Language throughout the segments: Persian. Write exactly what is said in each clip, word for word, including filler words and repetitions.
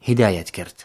هیدایەت کرد.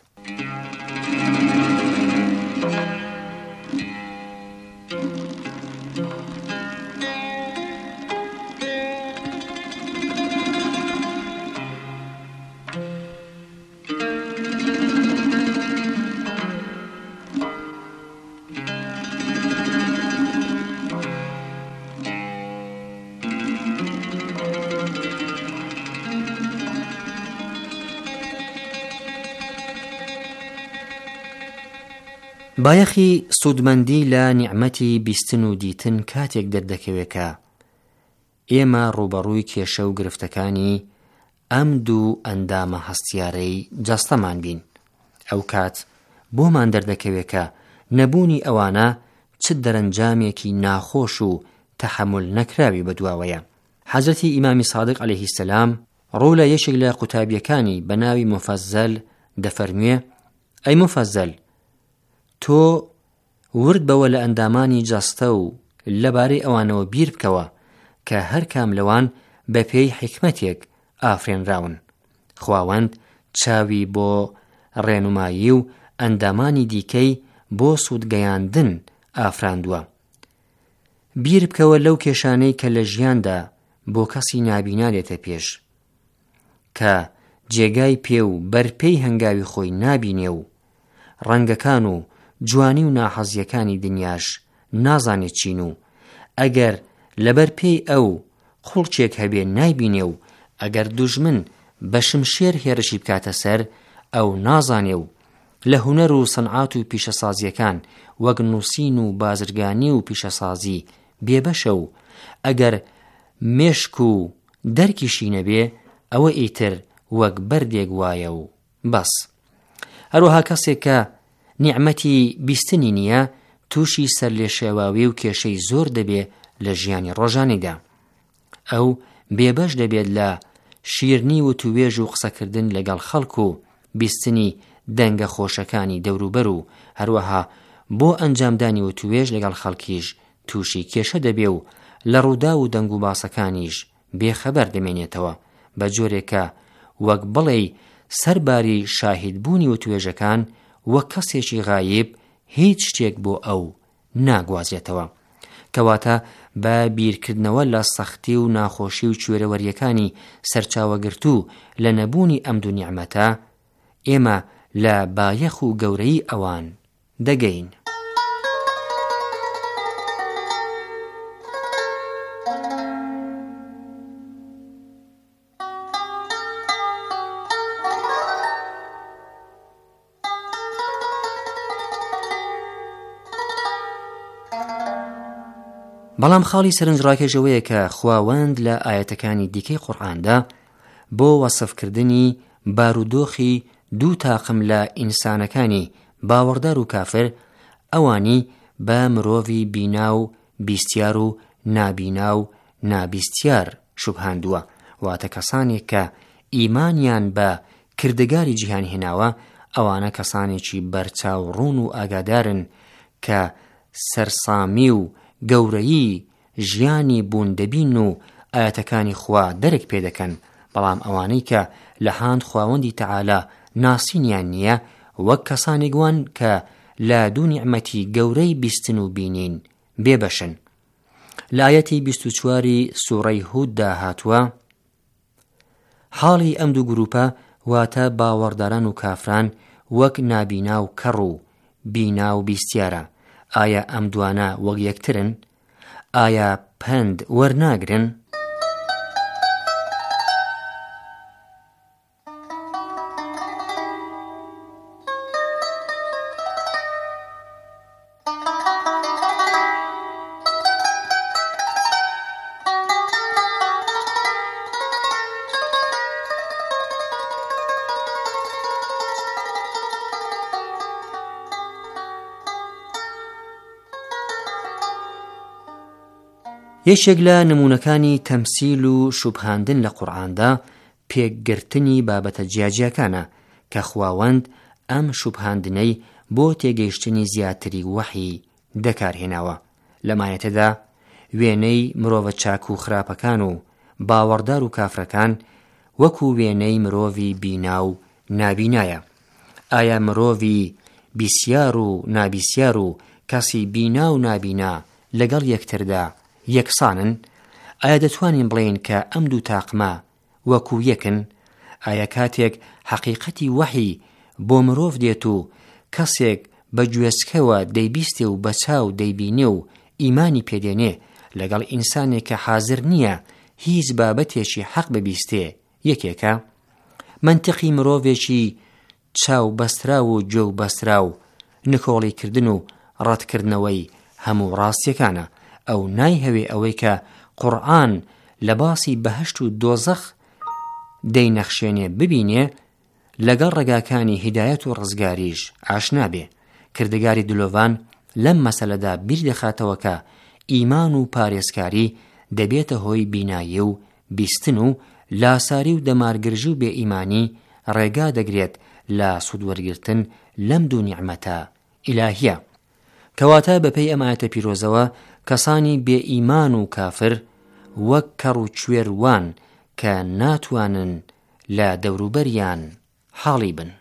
بایەخی سوودمەندی لە نیعمەتی بیستن و دیتن کاتێک دەردەکەوێت کە ئێمە ڕوبەڕووی کێشە و گرفتەکانی ئەم دوو ئەندامە هەستیارەی جەستەمان بین. ئەو کات بۆمان دەردەکەوێت کە نەبوونی ئەوانە چ دەرەنجامێکی ناخۆش و تەحەمل نەکراوی بەدواوەیە. حەزرەتی ئیمامی سادق عەلەیهی سەلام ڕوو لە یەکێک لە قوتابیەکانی بە ناوی مفەزەل دەفەرموێ: ئەی مفەزەل، تۆ ورد بەوە لە ئەندامانی جەستە و لەبارەی ئەوانەوە بیر بکەوە کە هەر کام لەوان بە پێی حیکمەتێک ئافرێنراون. خواوەند چاوی بۆ ڕێنمایی و ئەندامانی دیکەی بۆ سوودگەیاندن ئافراندووە. بیر بکەوە لەو کێشانەی کە لە ژیاندا بۆ کەسی نابینا دێتە پێش، کە جێگای پێ و بەرپێی هەنگاوی خۆی نابینێ و ڕەنگەکان و جوانی و ناحەزیەکانی دنیاش نازانێت چین و ئەگەر لەبەر پێی ئەو خوڵچێک هەبێ نایبینێ و ئەگەر دوژمن بە شمشێر هێرشی بکاتە سەر ئەو نازانێ و لە هونەر و سەنعات و پیشەسازیەکان وەک نووسین و بازرگانی و پیشەسازی بێبەشە و ئەگەر مێشک و دەرکیشی نەبێ ئەوە ئیتر وەک بەردێک وایە و بەس. هەروەها کەسێک کە نیعمەتی بیستنی نییە تووشی سەر لێ شێواوی و کێشەی زۆر دەبێ لە ژیانی ڕۆژانیدا. ئەو بێبەش دەبێت لە شیرنی و توێژ و قسەکردن لەگەڵ خەڵک و بیستنی دەنگە خۆشەکانی دەوروبەر و هەروەها بۆ ئەنجامدانی و توێژ لەگەڵ خەڵکیش تووشی کێشە دەبێ و لە ڕوودا و دەنگ و باسەکانیش بێخەبەر دەمێنێتەوە بە جۆرێکە وەک بڵێ سەرباری شاهیدبوونی و توێژەکان وەک کەسێکی غایب هیچ شتێک بۆ ئەو ناگوازێتەوە. کەواتە بە بیرکردنەوە لە سەختی و ناخۆشی و کوێرەوەریەکانی سەرچاوەگرتوو لە نەبوونی ئەم دوو نیعمەتە ئێمە لە بایەخ و گەورەی ئەوان دەگەین. بەڵام خاڵی سەرنجڕاکێژەوەیە کە خواوەند لە ئاەتەکانی دیکەی قورئاندا بۆ وەسفکردنی بارودۆخی دوو تاقم لە ئینسانەکانی باوەڕدار و کافر ئەوانی بە مرۆڤی بینا و بیستیار و نابینا و نابیستیار شوبهاندووە، واتە کەسانێک کە ئیمانیان بە کردگاری جیهان هێناوە ئەوانە کەسانێکی بەرچاوڕوون و ئاگادارن کە سەرسامی و گەورەیی ژیانی بوون و ئاەتەکانی خوا دەرک پێ دەکەن، بەڵام ئەوانەی کە لە هاند خواوەندی تەعالا ناسینیان نییە وەک کەسانێک وان کە لە دوو نیعمەتی گەورەی بیستن و بینین بێبەشن. لە ئایەتی بیست و چواری سوورەی هوددا هاتووە: حاڵی ئەم دوو گروپە واتە باوەڕداران و کافران وەک نابینا و کەڕ و بینا و بیستیارە. ئایا ئەم دوانە وەک یەکترن؟ ئایا پند وەرناگرن؟ یەکێک لە نمونەکانی تەمسیل و شوبهاندن لە قورئاندا پێکگرتنی بابەتە جیاجیەکانە کە خواوەند ئەم شوبهاندنەی بۆ تێگەیشتنی زیاتری وەحی دەکارهێناوە. لەمایەتەدا وێنەی مرۆڤە چاک و خراپەکان و باوەڕدار و کافرەکان وەکو وێنەی مرۆڤی بینا و نابینایە. ئایا مرۆڤی بیسیار و نابیسیار و کەسی بینا و نابینا لەگەڵ یەکتردا یەکسانن؟ ئایا دەتوانین بڵێین کە ئەم دوو تاقمە وەکو یەکن؟ ئایا کاتێک حەقیقەتی وەحی بۆ مرۆڤ دێت و کەسێک بە گوێچکەوە دەیبیستێ و بە چاو دەیبینێ و ئیمانی پێدێنێ لەگەڵ ئینسانێک کە حازر نییە هیچ بابەتێکی حەق ببیستێ یەکێکە؟ منتقی مرۆڤێکی چاو بەسترا و گوێ و بەسترا و نکۆڵیکردن و ڕەتکردنەوەی هەموو ڕاستیەکانە. ئەو نایهەوێ ئەوەی کە قورئان لە باسی بەهەشت و دۆزەخ دەینەخشێنێ ببینێ لەگەڵ ڕێگاکانی هیدایەت و ڕزگاریش ئاشنا بێ. کردگاری دلۆڤان لەم مەسەلەدا بیر دەخاتەوە کە ئیمان و پارێزکاری دەبێتە هۆی بینایی و بیستن و لاساری و دەمارگرژی و بێ ئیمانی ڕێگا دەگرێت لە سوودوەرگرتن لەم دوو نیعمەتە ئیلاهیە. کەواتە بەپێی ئەم ئایەتە پیرۆزەوە کەسانی بێ ئیمان و کافر وەک کەڕ و کوێروان کە ناتوانن لە دەوروبەریان حاڵی بن.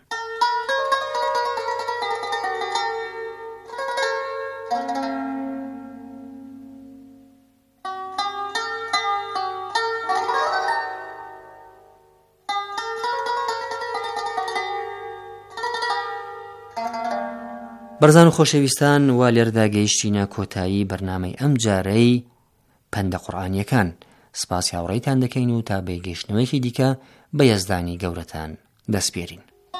بەرزان و خۆشەویستان، وا لێردا گەیشتینە کۆتایی بەرنامەی ئەم جارەی پەندە قورئانیەکان. سپاسی هاوڕێیتان دەکەین و تا بێگەیشتنەوەیکی دیکە بە یەزدانی گەورەتان دەسپێرین.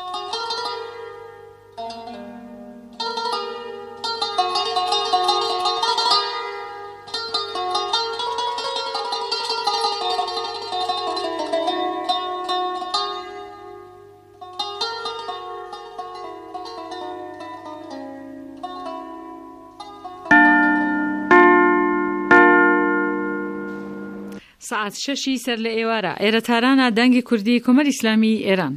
سعات شەشی سەر لە ئێوارە ئێرە تارانە دەنگی کوردی کۆمەڵی ئیسلامی ئێران.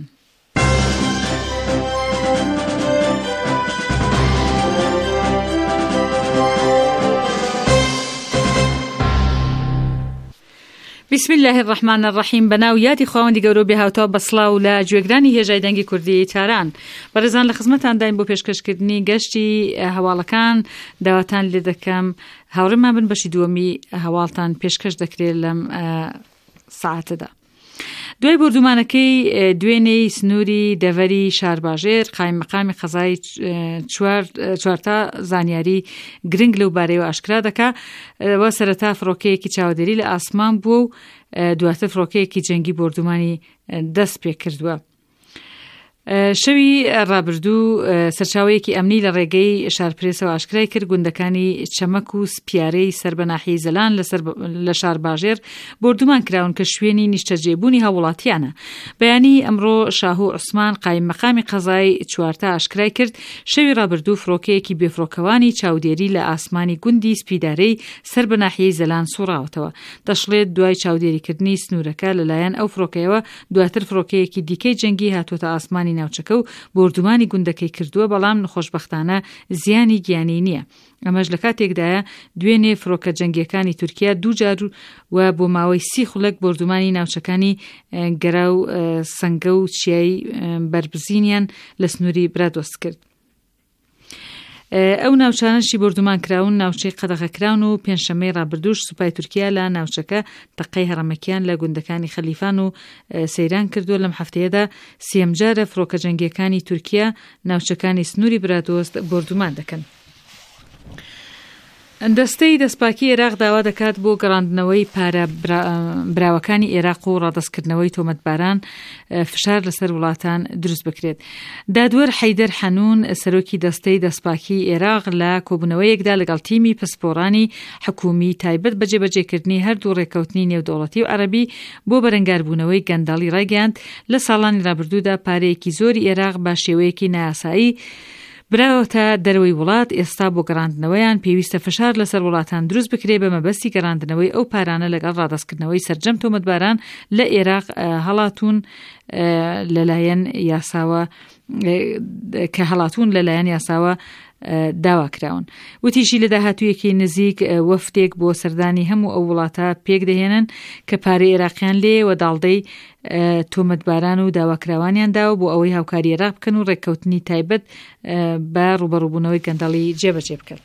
بسم الله الرحمن الرحیم. بەناو یادی خواوەندی گەورە و بێهاوتەوە بەسڵاو لە گوێگرانی هێژای دەنگی کوردی تاران. بەڕێزان، لە خزمەتان داین بۆ پێشکەشکردنی گەشتی هەواڵەکان داواتان لێ دەکەم هاوڕێمان بن بەشی دووەمی هەواڵتان پێشکەش دەکرێت لەم ساعتەدا. دوای بردومانەکەی دوێنەی سنووری دەڤەری شارباژێر قایم مەقامی قەزای چوارتا زانیاری گرنگ لەو بارەیەوە ئاشکرا دەکا وە سەرەتا فڕۆکەیەکی چاودێری لە ئاسمان بووە و دواتر فڕۆکەیەکی جەنگی بردومانی دەست پێ کردووە. شەوی ڕابردوو سەرچاوەیەکی ئەمنی لە ڕێگەی شارپرێسەوە ئاشکرای کرد گوندەکانی چەمەک و سپیارەی سەربەناحی زەلان لە شارباژێر بردومان کراون کە شوێنی نیشتەجێبوونی هاوڵاتیانە. بەیانی ئەمڕۆ شاهوو عوسمان قایم مەقامی قەزای چوارتا ئاشکرای کرد شەوی ڕابردوو فڕۆکەیەکی بێفڕۆکەوانی چاودێری لە ئاسمانی گوندی سپیدارەی سەربەناحی زەلان سوڕاوەتەوە. دەشڵێت دوای چاودێریکردنی سنوورەکە لەلایەن ئەو فڕۆکەیەوە دواتر فڕۆکەیەکی دیکەی جەنگی هاتوۆتە ئاسمانی ناوچەکە و بردومانی گوندەکەی کردووە، بەڵام نەخۆشبەختانە زیانی گیانی نییە. ئەمەش لە کاتێکدایە دوێنێ فڕۆکە جەنگیەکانی تورکیا دوو جار و بۆ ماوەی سی خولەک بردومانی ناوچەکانی گەرا و سەنگە و چیایی بربزینیان لە سنووری برادۆست کرد. ئەو ناوچانشی بردومان کراون ناوچەی قەدەغەکراون و پێنجشەمەی ڕابردووش سوپای تورکیا لە ناوچەکە تەقەی هەڕەمەکیان لە گوندەکانی خەلیفان و سەیران کردووە. لەم هەفتەیەدا سێم جارە فڕۆکە جەنگیەکانی تورکیا ناوچەکانی سنووری برادۆست بردومان دەکەن. دەستەی دەستپاکی عێراق داوا دەکات بۆ گەڕاندنەوەی پارە براوەکانی عێراق و ڕادەستکردنەوەی تۆمەتباران فشار لەسەر وڵاتان دروست بکرێت. دادوەر حەیدەر حەنون سەرۆکی دەستەی دەستپاکی عێراق لە کۆبوونەوەیەکدا لەگەڵ تیمی پسپۆڕانی حکومی تایبەت بە جێبەجێکردنی هەردوو ڕێکەوتنی نێودەوڵەتی و عەرەبی بۆ بەرەنگاربوونەوەی گەندەڵی ڕایگەاند لە ساڵانی ڕابردوودا پارەیەکی زۆری عێراق بە شێوەیەکی نایاسایی براوەتە دەرەوەی وڵات. ئێستا بۆ گەڕاندنەوەیان پێویستە فشار لەسەر وڵاتان دروست بکرێ بە مەبەستی گەڕاندنەوەی ئەو پارانە لەگەڵ ڕادەستکردنەوەی سەرجەم تۆمەتباران لە عێراق هەڵاتون لەلایەن یاساوە کە هەڵاتون لەلایەن یاساوە داواکراون. وتیژی لە داهاتوویەکی نزیک وەفتێک بۆ سەردانی هەموو ئەو وڵاتە پێک دەهێنن کە پارەی عێراقیان لێ و داڵدەی تۆمەتباران و داواکراوانیان داوە بۆ ئەوەی هاوکاری عێراق بکەن و ڕێککەوتنی تایبەت بە ڕوبەڕووبوونەوەی گەندەڵی جێبەجێ بکەن.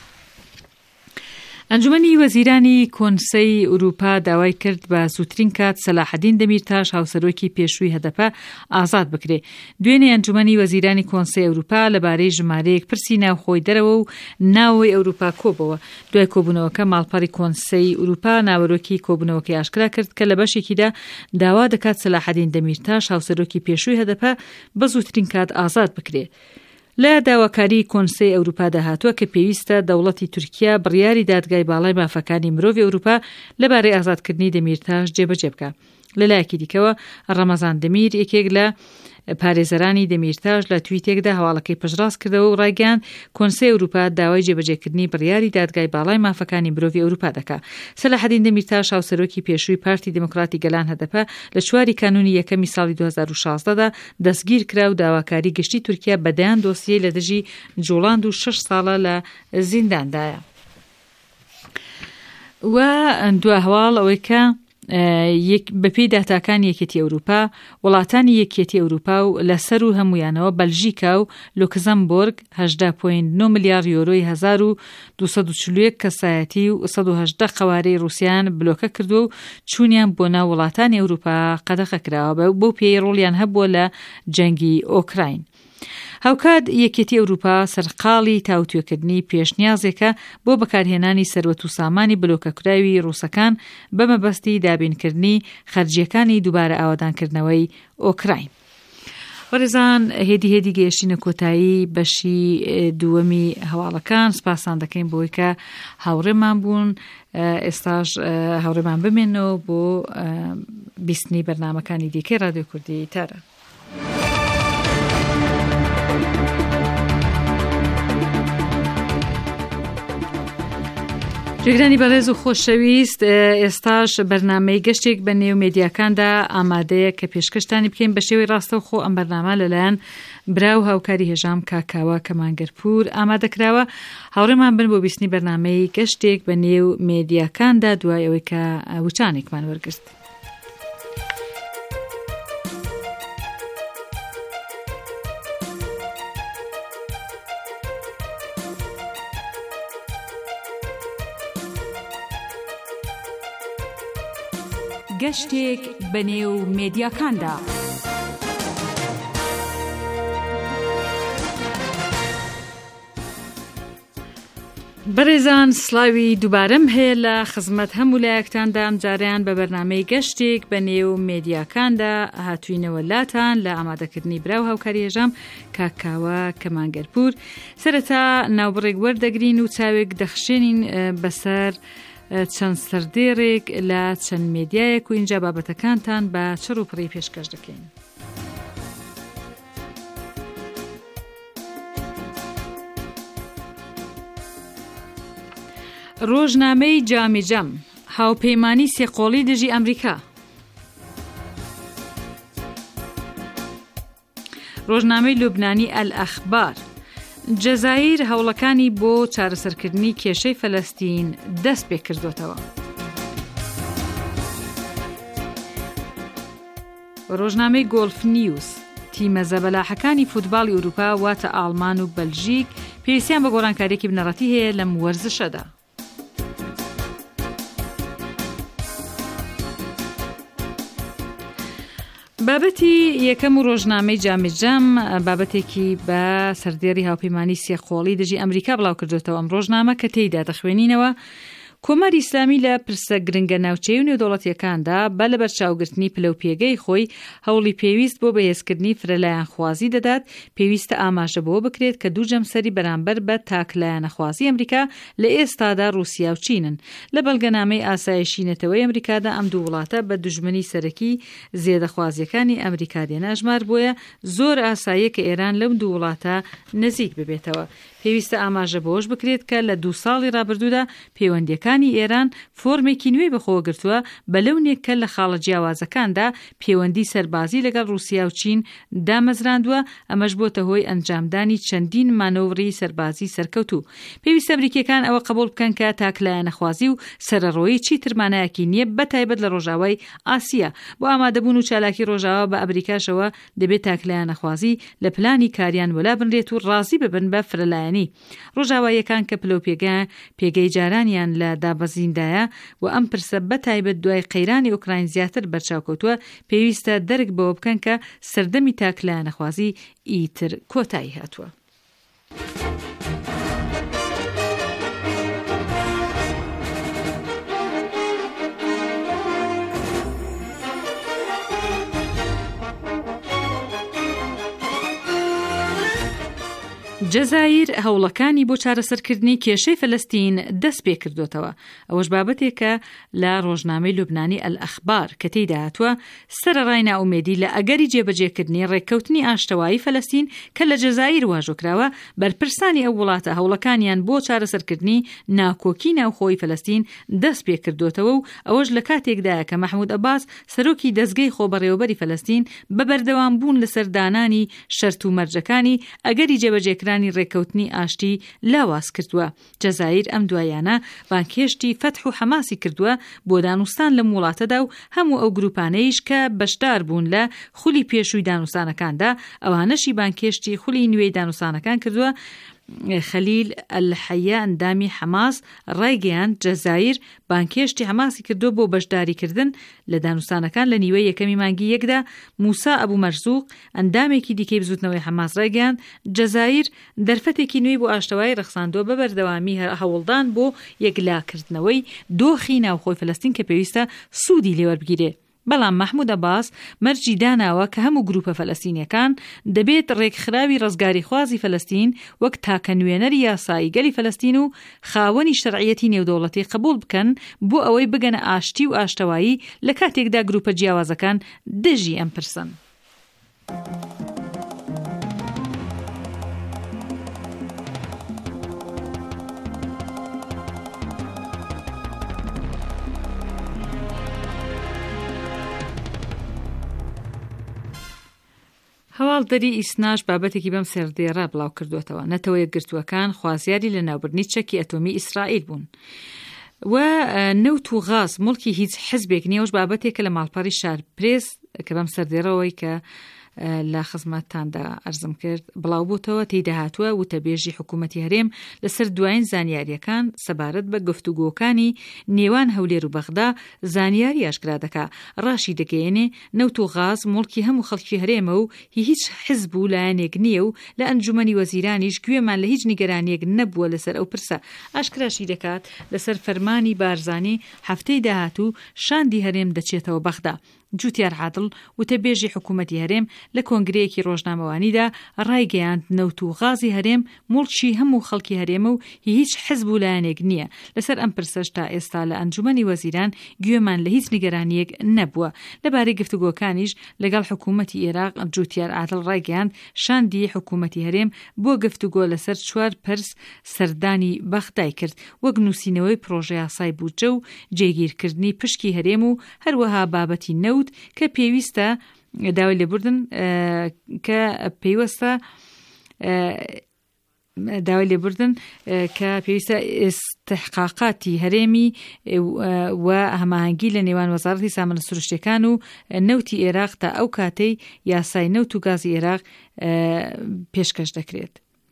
ئەنجومەنی وەزیرانی کۆنسەی ئوروپا داوای کرد بە زووترین کات سەلاحەدین دەمیرتاش هاوسەرۆکی پێشووی هەدەپە ئازاد بکرێ. دوێنێ ئەنجومەنی وەزیرانی کۆنسەی ئەوروپا لەبارەی ژمارەیەک پرسی ناوخۆی دەرەوە و ناوەوەی ئەوروپا کۆبەوە. دوای کۆبوونەوەکە ماڵپەڕی کۆنسەی ئوروپا ناوەرۆکی کۆبوونەوەکی ئاشکرا کرد کە لە بەشێکیدا داوا دەکات سەلاحەدین دەمیرتاش هاوسەرۆکی پێشووی هەدەپە بە زووترین کات ئازاد بکرێ. لە داواکاری کۆنسەی ئەوروپا داهاتووە کە پێویستە دەوڵەتی تورکیا بڕیاری دادگای باڵای مافەکانی مرۆڤی ئەوروپا لەبارەی ئازادکردنی دەمیرتاش جێبەجێ بکە. لەلایەکی دیکەوە ڕەمەزان دەمیر یەکێک لە پارێزەرانی دەمیرتاش لە تویتێکدا هەواڵەکەی پشتڕاست کردەوە و ڕایگەیاند کۆنسەی ئەوروپا داوای جێبەجێکردنی بڕیاری دادگای باڵای مافەکانی مرۆڤی ئەوروپا دەکات. سەلاحەدین دەمیرتاش هاوسەرۆکی پێشووی پارتی دموکراتی گەلان هەدەپە لە چواری کانونی یەکەمی ساڵی دوو هەزار و شازدەدا دەستگیر کرا و داواکاری گشتی تورکیا بەدەیان دۆسیەی لە دژی جوڵاند و شەش ساڵە لە زینداندایە. و دوا هەواڵ ئەوەی کە بەپێی داتاکانی یەکێتی ئەوروپا وڵاتانی یەکێتی ئەوروپا و لەسەر و هەمویانەوە بەلژیکا و لوکزەمبۆرگ هەژدە پۆینت نۆ ملیار یۆرۆی هەزار و دووسەد و چل و یەک کەسایەتی و سەد و هەژدە قەوارەی رووسیان بلۆکە کردو و چوونیان بۆ ناو وڵاتانی ئەوروپا قەدەغە کراوە بۆ پێی ڕۆڵیان هەبووە لە جەنگی ئۆکراین. هاوکات یەکێتی ئەوروپا سەرقاڵی تاوتوێکردنی پێشنیازێکە بۆ بەکارهێنانی سەروەت و سامانی بلۆکەکراوی ڕووسەکان بە مەبەستی دابینکردنی خەرجیەکانی دووبارە ئاوادانکردنەوەی ئۆکراین. وەرزان هێدی هێدی گەیشتینە کۆتایی بەشی دووەمی هەواڵەکان سپاسان دەکەین بۆی کە هاوڕێمان بوون. ئێستاش هاوڕێمان بمێنەوە بۆ بیستنی بەرنامەکانی دیکەی رادیۆ کوردی تارە. جێگرانی بەڕێز و خۆشەویست، ئێستاش بەرنامەی گەشتێک بە نێو مێدیاکاندا ئامادەیە کە پێشکەشتانی بکەین بە شێوەی ڕاستە و خۆ ئەم بەرنامە لەلایەن براو هاوکاری هێژام کاکاوە کەمانگەرپور ئامادەکراوە. هاوڕێمان بن بۆ بیستنی بەرنامەی گەشتێک بە نێو مێدیاکاندا دوای ئەوەی کە وچانێکمان وەرگرت. گەشتێک بەنێو مێدیاکاندا. بەڕێزان سلاوی دووبارەم هەیە لە خزمەت هەموو لایەکتاندا ئەم جاریان بە بەرنامەی گەشتێک بەنێو مێدیاکاندا هاتووینەوە لاتان لە ئامادەکردنی براو هاوکاری هێژام کاکاوە کەمانگەرپور. سەرەتا ناوبڕێک وەردەگرین و چاوێک دەخشێنین بەسەر چەند سەردێڕێک لە چەند مێدیایەک و اینجا بابەتەکانتان بە چڕ و پڕی پێشکەش دەکەین. ڕۆژنامەی جامیجەم هاوپەیمانی سێقۆڵی دژی ئەمریکا. ڕۆژنامەی لوبنانی ئەل-ئەخبار. جەزایر هەوڵەکانی بۆ چارەسەرکردنی کێشەی فەلەستین دەست پێ کردوتەوە. ڕۆژنامەی گۆڵف نیوز. تیمە زەبەلاحەکانی فوتباڵی ئوروپا واتە ئاڵمان و بەلژیک پێویستیان بە گۆڕانکاریەکی بنەڕەتی هەیە لەم وەرزشەدا. بابەتی یەکەم و ڕۆژنامەی جامیجەم بابەتێکی بە سەردێڕی هاوپەیمانی سێقۆڵی دژی ئەمریکا بڵاو کردوێتەوە. ئەم ڕۆژنامە کە تێیدا دەخوێنینەوە کۆماری ئیسلامی لە پرسە گرنگە ناوچەی و نێودەوڵەتیەکاندا بە لە بەرچاوگرتنی پلەپێگەی خۆی هەوڵی پێویست بۆ بەهێزکردنی فرەلایەنخوازی دەدات. پێویستە ئاماژە بۆ بکرێت کە دوو جەمسەری بەرامبەر بە تاکلایەنەخوازی ئەمریکا لە ئێستادا رووسیا و چینن. لە بەڵگەنامەی ئاسایشی نەتەوەی ئەمریکادا ئەم دوو وڵاتە بە دوژمنی سەرەکی زێدەخوازیەکانی ئەمریکا دێناژمار بۆیە زۆر ئاساییە کە ئێران لەم دوو وڵاتە نزیک ببێتەوە. پێویستە ئاماژە بۆش بکرێت کە لە دوو ساڵی ڕابردوودا پەیوەندیەکان هەوڵدانی ئێران فۆرمێکی نوێی بەخۆگرتووە بە لەونێک کە لە خاڵە جیاوازەکاندا پەیوەندی سەربازی لەگەڵ رووسیا و چین دامەزراندووە، ئەمەش بۆتە هۆی ئەنجامدانی چەندین مانۆڤری سەربازی سەرکەوتوو. پێویستە بریکەکان ئەوە قبول بکەن کە تاکلایەنەخوازی و سەرەڕۆیی چیتر مانایەکی نییە بەتایبەت لە ڕۆژاوای ئاسیا. بۆ ئامادەبوون و چالاکی ڕۆژاوا بە ئەمریکاشەوە دەبێت تاکلایەنەخوازی لە پلانی کاریان وەلا بنرێت و ڕازی ببن بە فرەلایەنی. ڕۆژاواییەکان کە پلە و پێگە پێگەی جارانیان لە دابەزیندایە و ئەم پرسە بەتایبەت دوای قەیرانی ئوکراین زیاتر بەرچاوکەوتووە، پێویستە دەرک بەوە بکەن کە سەردەمی تاکلایەنەخوازی ئیتر کۆتایی هاتووە. جەزایر هەوڵەکانی بۆ چارەسەرکردنی کێشەی فەلەستین دەست پێ کردوتەوە. ئەوەش بابەتێکە لە ڕۆژنامەی لوبنانی ئەلئەخبار کە تێیدا هاتووە سەرەڕای ناومێدی لە ئەگەری جێبەجێکردنی ڕێککەوتنی ئاشتەوایی فەلەستین کە لە جەزایر واژۆکراوە بەرپرسانی ئەو وڵاتە هەوڵەکانیان بۆ چارەسەرکردنی ناکۆکی ناوخۆی فەلەستین دەست پێ کردوتەوە و ئەوەش لە کاتێکدایە کە مەحموود عەباس سەرۆکی دەستگەی خۆبەڕێوەبەری فەلەستین بە بەردەوام بوون لەسەر دانانی شەرت و مەرجەکانی ئەگەری جێبەجێکردنی ڕێککەوتنی ئاشتی لاواز کردووە. جەزایر ئەم دوایانە بانکێشتی فەتح و حەماسی کردووە بۆ دانوستان لە وڵاتەدا و هەموو ئەو گروپانەیش کە بەشدار بوون لە خولی پێشووی دانوستانەکاندا، ئەوانەشی بانکێشتی خولی نوێی دانوستانەکان کردووە. خەلیل ئەلحەیە ئەندامی حەماس ڕایگەیاند جەزایر بانکێشتی حەماسی کردو بۆ بەشداریکردن لە دانوستانەکان لە نیوەی یەکەمی مانگی یەکدا. موسا ئەبوو مەرزوق ئەندامێکی دیکەی بزوتنەوەی حەماس ڕایگەیاند جەزایر دەرفەتێکی نوێی بۆ ئاشتەوایی ڕەخساندووە بە بەردەوامی هەوڵدان بۆ یەکلاکردنەوەی دۆخی ناوخۆی فەلەستین کە پێویستە سوودی لێوەربگیرێ. بەڵام مەحموود عەباس مەرجی داناوە کە هەموو گروپە فەلەستینیەکان دەبێت ڕێکخراوی ڕزگاری خوازی فەلەستین وەک تاکە نوێنەری یاسایی گەلی فەلەستین و خاوەنی شەرعیەتی نێودەوڵەتی قبول بکەن بۆ ئەوەی بگەنە ئاشتی و ئاشتەوایی لە کاتێکدا گروپە جیاوازەکان دژی ئەم پرسن. هەواڵدەری ئیسناش بابەتێکی بەم سەردێڕە بڵاو کردوێتەوە. نەتەوە یەکگرتووەکان خوازیاری لە ناوبردنی چەکی ئەتۆمی ئیسرائیل بوون و نەوت و غاز مڵکی هیچ حزبێک نییەوەش بابەتێکە لە ماڵپەڕی شار پرێس کە بەم سەردێڕەوەی کە لە خزمەتتاندا ئەرزم کرد بڵاو بووتەوە تێیدا هاتووە وتەبێژی حکوومەتی هەرێم لەسەر دوایین زانیاریەکان سەبارەت بە گفتوگۆکانی نێوان هەولێر و بەغدا زانیاری ئاشکرا دەکا. ڕاشی دەگەیەنێ نەوت و غاز مڵکی هەموو خەڵکی هەرێمە و هیچ حزب و لایەنێک نییە و لە ئەنجومەنی وەزیرانیش گوێمان لە هیچ نیگەرانیەک نەبووە لەسەر ئەو پرسە. ئاشکراشی دەکات لەسەر فەرمانی بارزانی هەفتەی داهاتوو شاندی هەرێم دەچێتەوە بەغدا. جوتیار عادڵ وتەبێژی حکوومەتی هەرێم لە کۆنگرەیەکی ڕۆژنامەوانیدا ڕایگەیاند نەوت و غازی هەرێم مڵکی هەموو خەڵکی هەرێمە و هیچ حزب و لایەنێک نییە. لەسەر ئەم پرسەش تا ئێستا لە ئەنجومەنی وەزیران گوێمان لە هیچ نیگەرانیەک نەبووە. لەبارەی گفتوگۆکانیش لەگەڵ حکوومەتی عێراق جوتیار عادڵ ڕایگەیاند شاندی حکوومەتی هەرێم بۆ گفتوگۆ لەسەر چوار پرس سەردانی بەغدای کرد وەک نووسینەوەی پرۆژە یاسای بودجە و جێگیرکردنی پشکی هەرێم و هەروەها بابەتی نەوت کە پێویستە داوای لێبوردن کە پێوەستە داوای لێبوردن کە پێویستە ئستحقاقاتی هەرێمی و هەماهەنگی لە نێوان وەزارەتی سامانە سروشتیەکان و نەوتی عێراق تا ئەو کاتەی یاسای نەوت و گازی عێراق پێشکەش دەکرێت.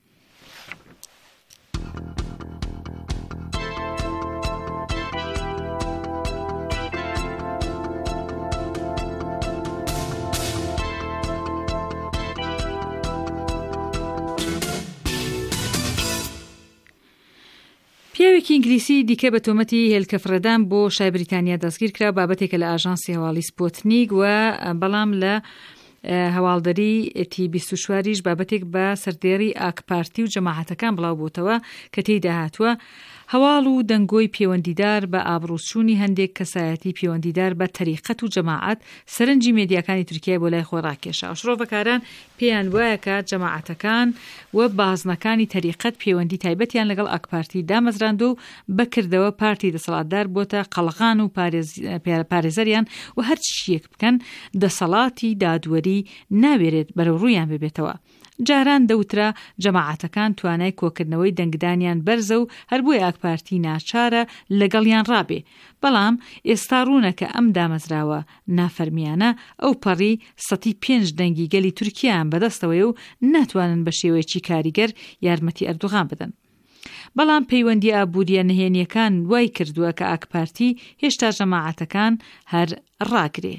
پیاوێکی ئینگلیسی دیکە بە تۆمەتی هێلکەفڕەدان بۆ شای بریتانیا دەستگیر کرا بابەتێکە لە ئاژانسی هەواڵی سپۆتنیک و بەڵام لە هەواڵدەری تی بیست و چواریش بابەتێک بە سەردێڕی ئاکپارتی و جەماعەتەکان بڵاو بووتەوە کە تێیدا هاتووە هەواڵ و دەنگۆی پەیوەندیدار بە ئابڕوچوونی هەندێک کەسایەتی پەیوەندیدار بە تەریقەت و جەماعەت سەرنجی مێدیاکانی تورکیا بۆ لای خۆی ڕاکێشا. شڕۆڤەکاران پێیان وایە کە جەماعەتەکان و بازنەکانی تەریقەت پەیوەندی تایبەتیان لەگەڵ ئاک پارتی دامەزراند و بەکردەوە پارتی دەسەڵاتدار بۆتە قەڵغان و پارێزەریان و هەر چیەک بکەن دەسەڵاتی دادوەری ناوێرێت بەرەو ڕوویان ببێتەوە. جاران دەوترا جەماعەتەکان توانای کۆکردنەوەی دەنگدانیان بەرزە و هەر بۆی ئاک پارتی ناچارە لەگەڵیان ڕابێ. بەڵام ئێستا ڕوونە کە ئەم دامەزراوە نافەرمیانە ئەو پەڕی سەتی پێنج دەنگی گەلی تورکیایان بەدەستەوەی و ناتوانن بە شێوەیەکی کاریگەر یارمەتی ئەردوغان بدەن. بەڵام پەیوەندی ئابووریە نهێنیەکان وای کردووە کە ئاک پارتی هێشتا جەماعەتەکان هەر ڕاگرێ.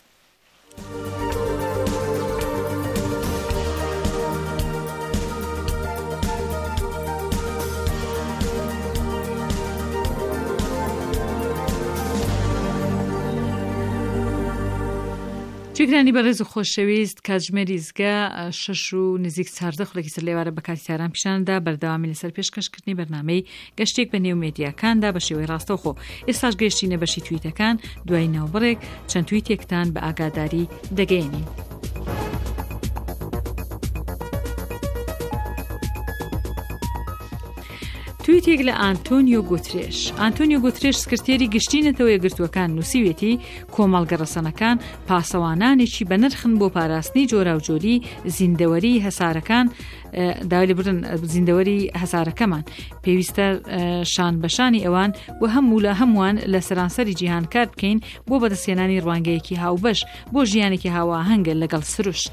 گوێگرانی بەڕێز و خۆشەویست، کاتژمێری ئیزگا شەش و نزیک چاردە خولێکی سەر لێوارە بە کاتی تاران پیشاندا بەردەوامی لەسەر پێشکەشکردنی بەرنامەی گەشتێک بە نێو مێدیاکاندا بە شێوەی ڕاستەوخۆ. ئێستاش گەشتینە بەشی تویتەکان، دوای ناوبڕێک چەند تویتێکتان بە ئاگاداری دەگەێنین. تویتێک لە ئانتۆنیۆ گوترێش. ئانتۆنیۆ گوترێش سکرتێری گشتینەتەوە یەکگرتووەکان نووسیوێتی کۆمەڵگە ڕەسەنەکان پاسەوانانێکی بەنرخن بۆ پاراستنی جۆراوجۆری زیندەوەری هەسارەکان داوای لێبوردن زیندەوەری هەسارەکەمان پێویستە شان بەشانی ئەوان و هەموو لە هەمووان لە سەرانسەری جیهان کار بکەین بۆ بەدەستێنانی ڕوانگەیەکی هاوبەش بۆ ژیانێکی هاواهەنگە لەگەڵ سروشت.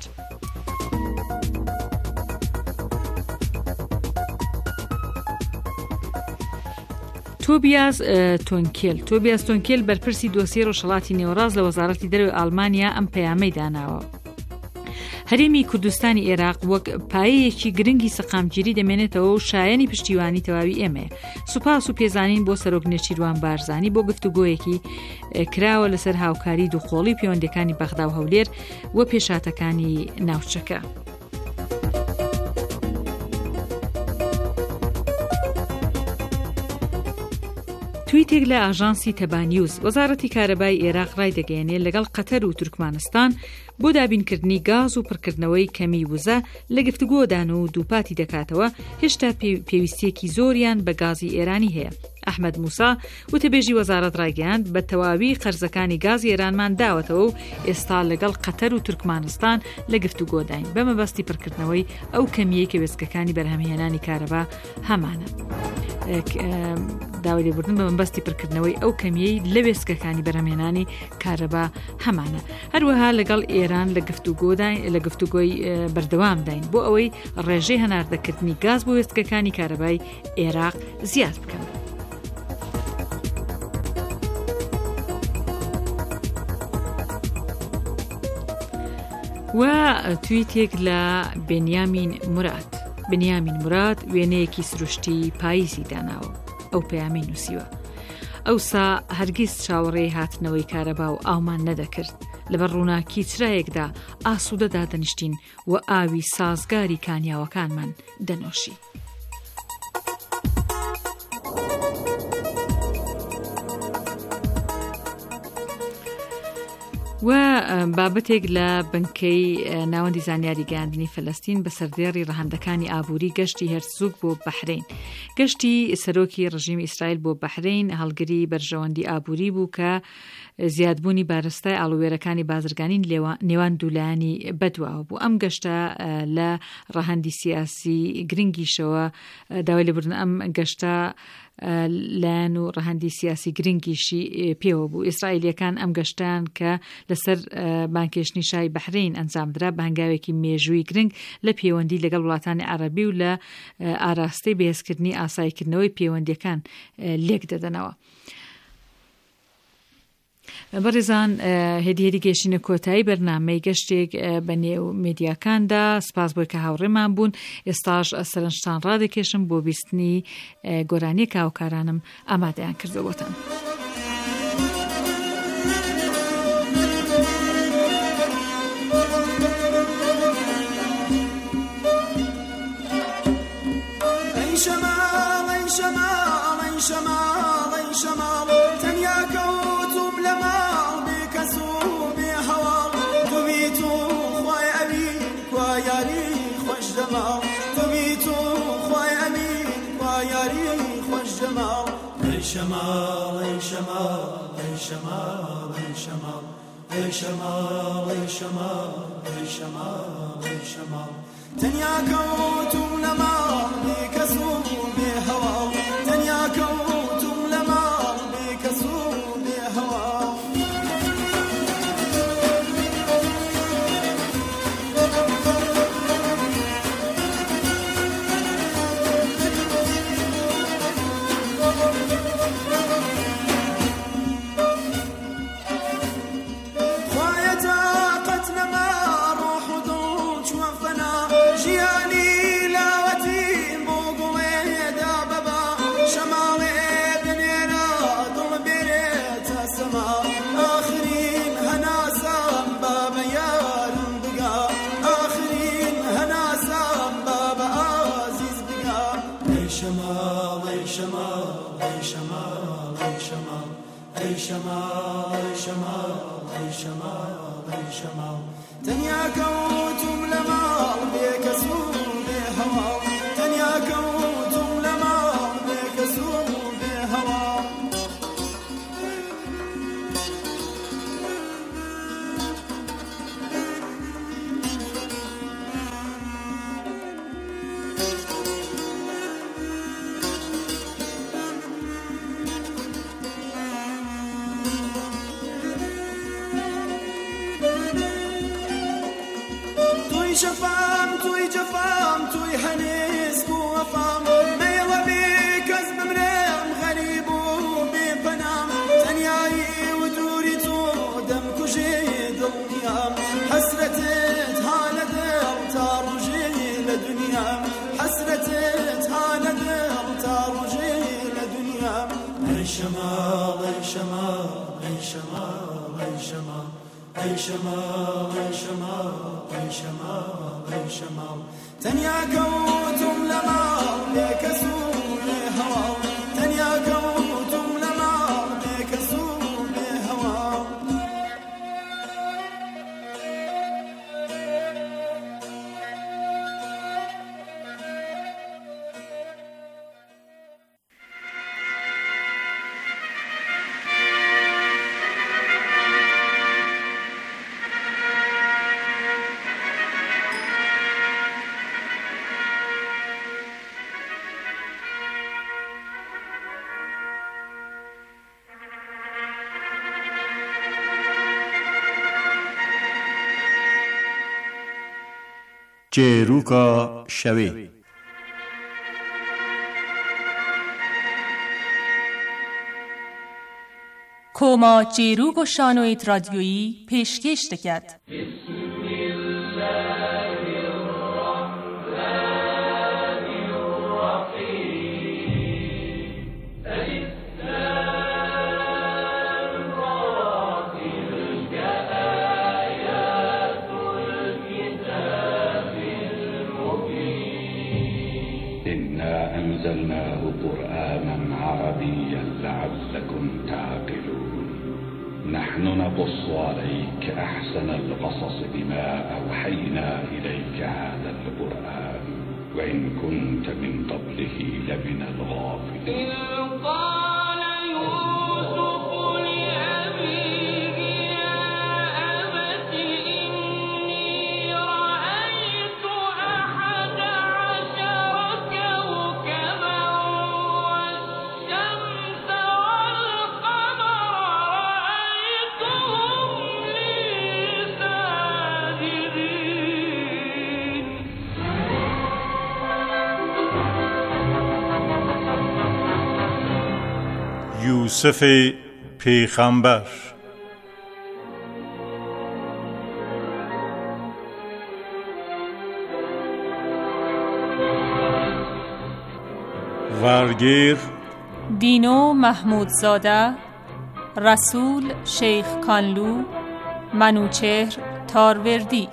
تۆبیاس تۆنکێل تۆبیاس تۆنکێل بەرپرسی دۆسیە ڕۆژهەڵاتی نێوەڕاست لە وەزارەتی دەرەوەی ئەڵمانیا ئەم پەیامەی داناوە. هەرێمی کوردستانی عێراق وەک پایەیەکی گرنگی سەقامگیری دەمێنێتەوە و شایەنی پشتیوانی تەواوی ئێمەیە. سوپاس و پێزانین بۆ سەرۆک نێچیروان بارزانی بۆ گفتوگۆیەکی کراوە لەسەر هاوکاری دووقۆڵی پەیوەندیەکانی بەغدا و هەولێر و پێشاتەکانی ناوچەکە. تویتێک لە ئاژانسی تەبانیوز وەزارەتی کارەبای عێراق ڕای دەگەیەنێت لەگەڵ قەتەر و تورکمانستان بۆ دابینکردنی گاز و پڕکردنەوەی کەمی وزە لە گفتوگۆدان و دووپاتی دەکاتەوە هێشتا پێویستیەکی زۆریان بە گازی ئێرانی هەیە. ئەحمەد موسا وتەبێژی وەزارەت ڕایگەیاند بە تەواوی قەرزەکانی گازی ئێرانمان داوەتەوە و ئێستا لەگەڵ قەتەر و تورکمانستان لە گفتوگۆداین بە مەبەستی پڕکردنەوەی ئەو کەمیەی کە وێستگەکانی بەرهەمهێنانی کارەبا هەمانە. داوای لێبوردن بە مەبەستی پڕکردنەوەی ئەو کەمیەی لە وێستگەکانی بەرهەمهێنانی کارەبا هەمانە. هەروەها لەگەڵ ئێران لە گفتوگۆداین لە گفتوگۆی بەردەوام داین بۆ ئەوەی ڕێژەی هەناردەکردنی گاز بۆ وێستگەکانی کارەبای عێراق زیاد بکەن. و تویتێک لە بنیامین مراد بنیامین مراد وێنەیەکی سروشتی پاییزی داناوە. ئەو پەیامی نووسیوە: ئەوسا هەرگیز چاوەڕێی هاتنەوەی کارەبا و ئاومان نەدەکرد، لەبەر ڕووناکی چرایەکدا ئاسوودەدا دەنیشتین و ئاوی سازگاری کانیاوەکانمان دەنۆشی. و بابەتێک لە بنکەی ناوەندی زانیاری گەیاندنی فەلەستین بە سەردێڕی ڕەهەندەکانی ئابووری گەشتی هەرزوگ بۆ بەحرین. گەشتی سەرۆکی ڕژیمی ئیسرائیل بۆ بەحرین هەڵگری بەرژەوەندی ئابووری بوو کە زیادبوونی بارستای ئاڵوێرەکانی بازرگانی نێوان دوولایانی بەدواوە بوو. ئەم گەشتە لە ڕەهەندی سیاسی گرنگیشەوە داوای لێبوردن ئەم گەشتە لایەن و ڕەهەندی سیاسی گرنگیشی پێوە بوو. ئیسرائیلیەکان ئەم گەشتان کە لەسەر بانکێشتنی شای بەحرین ئەنجامدرا بە هەنگاوێکی مێژووی گرنگ لە پەیوەندی لەگەڵ وڵاتانی عەرەبی و لە ئاراستەی بەهێزکردنی ئاساییکردنەوەی پەیوەندیەکان لێک دەدەنەوە. بەڕێزان، هێدیێری گەشتنە کۆتایی بەرنامەی گەشتێک بە نێو مێدیاکاندا. سپاس بۆی کە هاوڕێمان بوون. ئێستاش سەرنجشتان ڕادەکێشم بۆ بیستنی گۆرانی کاوکارانم ئامادەیان کردو بۆتان. شمال ای شمال تنیا کەوتوم لە ماڵ بێکەس و بێ هەواڵ تو بیت و خوای ئەمین کوا یاری خۆش دەماڵ تو بیت و خوای ئەمین کوا یاری خۆش دەماڵ ای شمال ای شمال ای شمال ای شمال ای شمال ای شمال ای شمال ای شمال تنیا کەوتوم لە ماڵ بێکەس و بێ هەواڵ تنیا کەوتوم لە ماڵ بێکەس و بێ هەواڵ شمال شمال شمال شمال تنیا کەوتوم لە ماڵ بێکەس و بێ هەواڵ تنیا کەوتوم لە ماڵ بێکەس و بێ هەواڵ شفام توی جفام توی هنیسک و وفام میوه بی کس بمرم غریب و بی پنام تنیایی و دوری تو دم کشی دنیام حسرتت حال دل تا روزی لدنیام حسرتت حال دل تا روزی لدنیام ای شمال ای شمال ای شمال ای شمال ای شمال ای شمال ای شمال ای شمال تنیا کەوتوم لە ماڵ بێکەس و بێ هەواڵ تنیا کەوتوم لە ماڵ بێکەس و بێ هەواڵ چێروکە شەوێ کۆما چێروک و شانۆیت رادیۆیی پێشکەش دەکات. أنزلناه قرآنا عربيا لعلكم تعقلون نحن نقص عليك أحسن القصص بما أوحينا إليك هذا القرآن وإن كنت من قبله لمن الغافلين یوسف پیغمبر. وارگیر دینو محمودزاده، رسول شیخ کانلو، منوچهر تاروردی.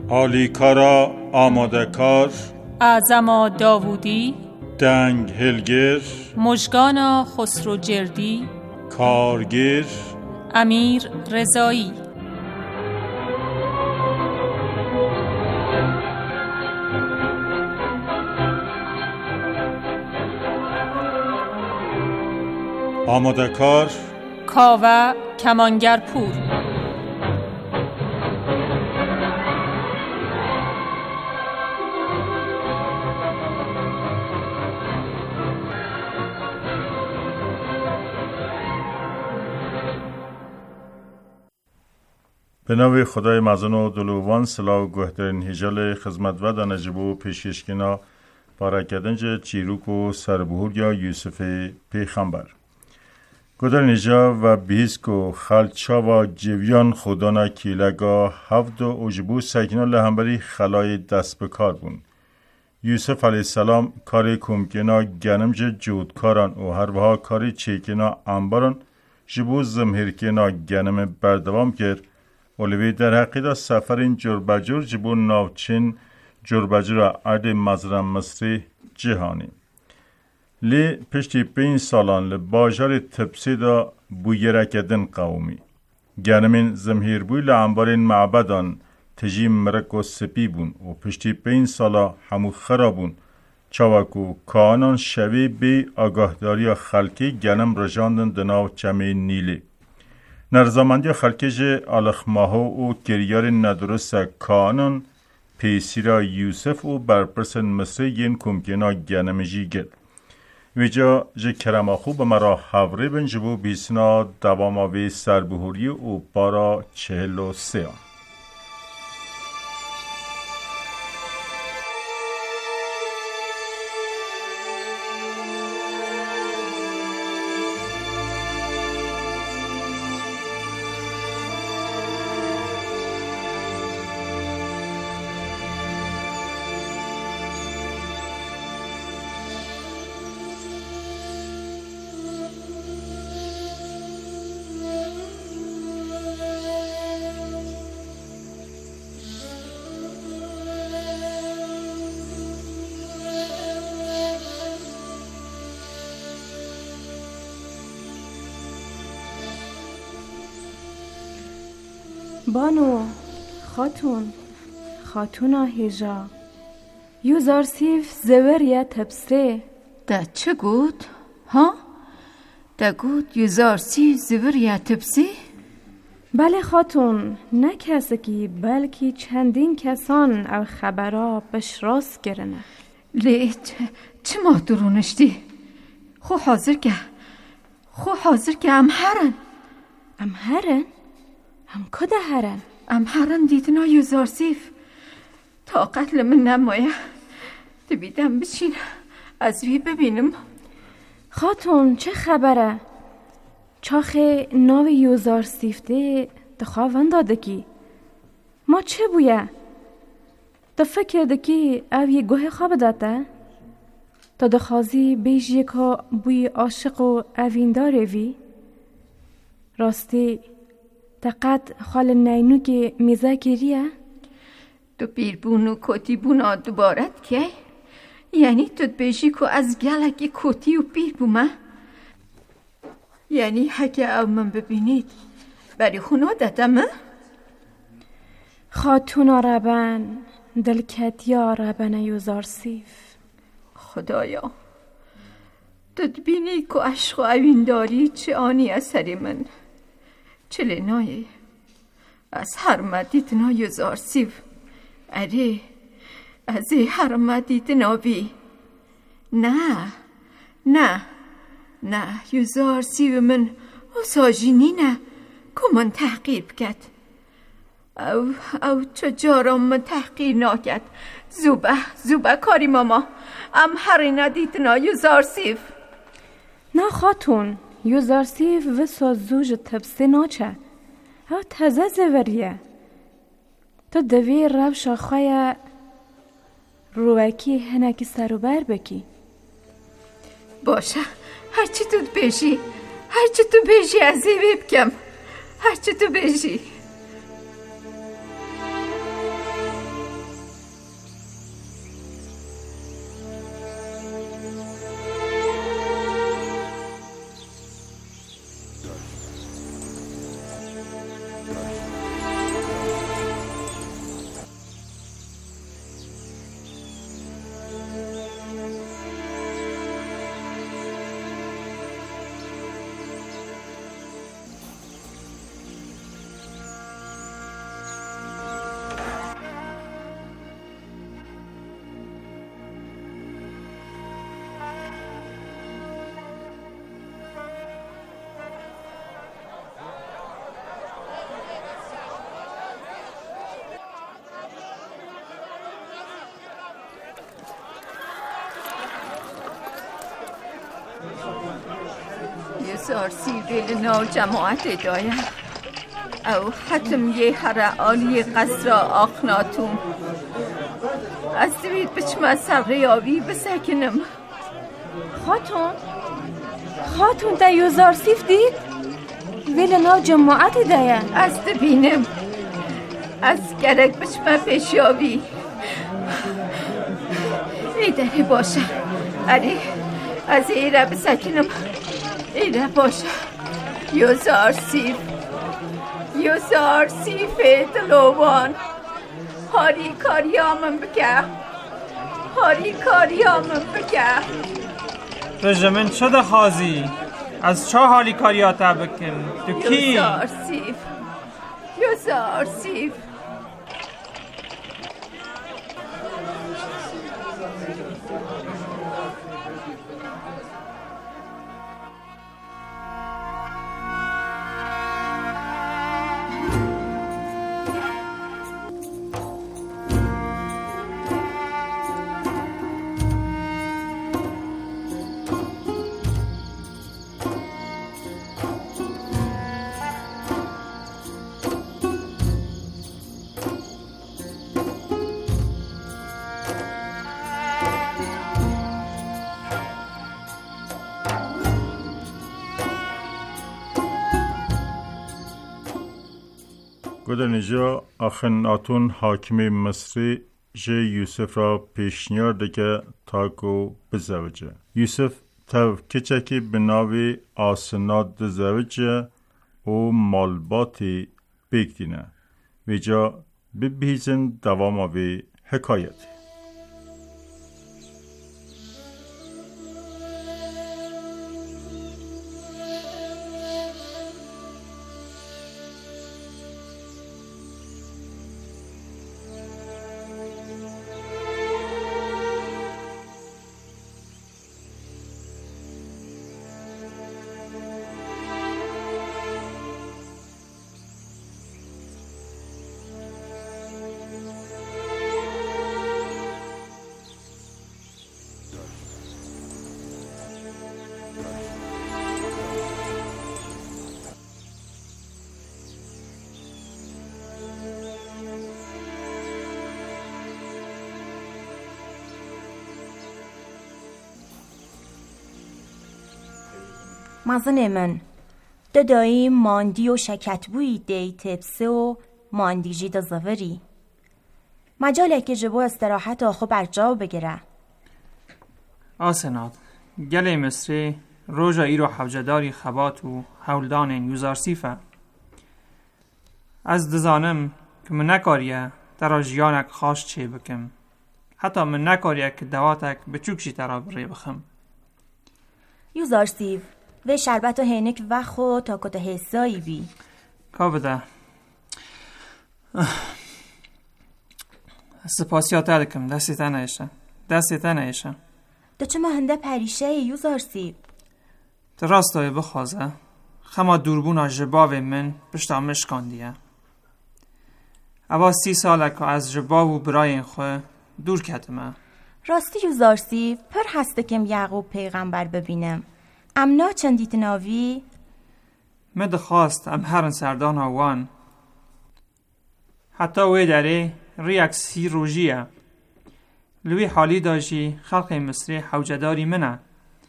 آلیکارا آماده کار، اعظما داوودی، دنگ هلگر، مژگانا خسرو جردی، کارگر، امیر رضایی. آماده کار، کاوه کمانگر پور. به نام خدای مزن و دلوان سلا و گوهترین هجال خدمت و دانجبو پیشکشکنا بارکدنج چیروک و سربهور یا یوسف پیغمبر گدر نجا و بیسکو خلچا و جویان خودانا کیلگا هفت و اجبو سکنه لهمبری خلای دست بکار بون. یوسف علیه السلام کاری کمکنا گنمج جودکاران و هر وها کاری چیکنا انباران جبو زمهرکنا گنم بردوام کرد. اولوی در حقیقت سفر این جربجور جبو ناوچین جربجور عرد مزرم مصری جهانی. لی پشتی پین سالان لباجار تبسی دا بویرکدن قومی. گرمین زمهیر بوی لعنبارین معبدان تجیم مرک و سپی بون و پشتی پین سالا همو خرابون چاوکو کانان شوی بی آگاهداری خلکی گنم رجاندن دناو چمه نیلی. نرزامندی خلکی جه آلخماهو و گریار ندرست کانان پیسیرا یوسف و برپرسن مصری ین کمکینا گنمجی گل. ویجا جه کرماخو به مرا حوری بن جبو بیسنا دواماوی سربهوری و بارا چهل و سیان. بانو خاتون خاتونا هجا یوزارسیف زوریا تبسه دا چه گود؟ ها؟ دا گود یوزارسیف زوریا تبسه؟ بله خاتون، نه کسی که بلکی چندین کسان او خبرها بشراس گرنه. لی چه ما درونشتی؟ خو حاضر که خو حاضر که امهرن امهرن؟ هم کده هرن؟ امهرن دیدنا یوزارسیف تا قتل من نمایه دبیدم بشین از وی ببینم. خاتون چه خبره؟ چاخه ناو یوزارسیفته دخواهن داده کی؟ ما چه بویه؟ دا فکر دکی او یه گوه خواب داده؟ تا دخوازی بیجی که بوی عاشق و اوینداره وی؟ راستی دقت خال نینو که میزه کریه؟ دو بیربون و کتی بونا دوبارت که؟ یعنی تو بیجی که از گلک کتی و بیربومه؟ یعنی حکه او من ببینید بری خونا دادمه؟ خاتونا ربن دلکتیا ربن یوزارسیف. خدایا داد بینی که عشق و اوینداری چه آنی اثری من چه لنایه از هر مدیدنا یوزارسیف. اره از هر مدیدنا بی نه نه نه یوزارسیف من اساجینی نه که من تحقیر بکد او او چجارا من تحقیر ناکد. زوبه زوبه کاری ماما ام هری ندیدنا یوزارسیف. نه خاتون یوزارسیف و سازوج تبسه ناچه او تزه زوریه تو دوی رب شاخوی روکی هنکی سروبر بکی. باشه هرچی تو بیشی هرچی تو بیشی از ای بکم هرچی تو بیشی. یزار سیویل ناو جماعت دایم او حتم یه هر آلی قصر آخناتون از دوید بچم سر یاوی بسکنم. خاتون خاتون ده یوزار سیف دید ویل ناو جماعت دایم از دبینم از گرک بچم پیشیاوی ایدهی باشه. اری از ایره بسکنم ایره باشه. یوزار سیف یوزار سیف دلوان هاری کاریامم بگه هاری کاریامم بگه. رژمن چه دخوازی؟ از چه حالی کاریاتا بکن؟ تو کی؟ یوزار سیف یوزار سیف. گودنجا آخناتون حاکم مصری جه یوسف را پیشنیار که تاکو بزوجه. یوسف تو کچکی بناوی آسناد دزوجه و مالباتی بگدینه و جا ببیزن دوام آوی حکایتی. مزن من دادایی ماندی و شکتبوی دی تپسه و ماندی جید زوری مجاله که جبو استراحت آخو برجاو بگیره. آسناد گله مصری روژا ایرو حوجداری خبات و حولدان یوزار سیفه از دزانم که من نکاریه در آجیانک خاش چه بکم حتی من نکاریه که دواتک بچوکشی ترا بری بخم. یوزار سیف و شربت و هینک وخو تا کتا حسایی بی کا بده سپاسیات دکم دستی تا نیشه دستی تا نیشه دا چه مهنده پریشه یوزار سیف تا راستای بخوازه خما دوربون جباو من پشتا مشکاندیه اوا سی ساله که از جباو و برای این خواه دور کتمه. راستی یوزار سیف پر هسته کم یعقوب پیغمبر ببینم امنا چندیت ناوی؟ مد خواست ام هرن سردان آوان حتی وی داره ریاک سی روژیه لوی حالی داشی خلق مصری حوجداری منه